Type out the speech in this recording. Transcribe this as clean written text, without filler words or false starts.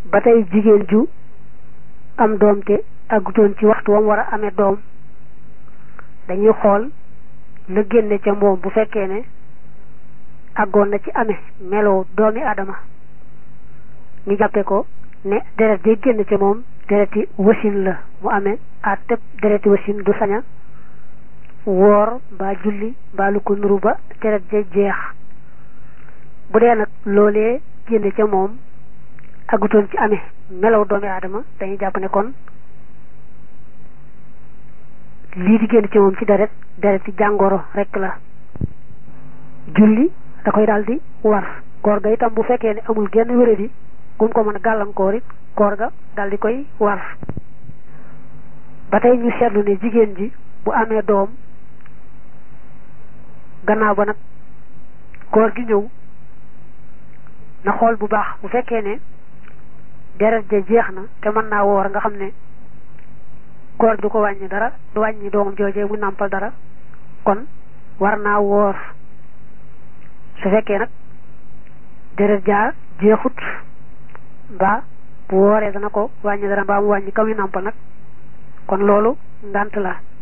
ba tey jigéen ju am doom te àggutoon ci waxtu wam war a amee doom dañuy xool la génne ca moom bu fekkee ne àggoon na ci amee meloo doomi aadama ñu jàppe ko ne deret day génn ca moom dereti wasin la mu amee àtteb dereti wasin du saña woor mbaa julli mbaa lu ko nuru ba deret ja jeex bu dee nag loolee génne ca moom àggutoon ci amee melow doomi aadama dañuy jàpp ne kon lii di génn ci moom ci dereti jàngoro rekk la julli da koy daal di war koor ga itam bu fekkee ne amul genn wéradi gum ko mën a gàllankoor it koor ga daal di koy war ba tey ñu seetlu ne jigéen ji bu amee doom gannaaw ba nag koor gi ñëw na xool bu baax bu fekkee ne deret ja jeex na te mën naa woor nga xam ne koor du ko wàññi dara du wàññi doomam joojee mu nàmpal dara kon war naa woor su fekkee nag deret jaa jeexut mbaa bu wooree dana ko wàññi dara mbaa mu wàññi kaw yi nàmpal nag kon loolu ngànt la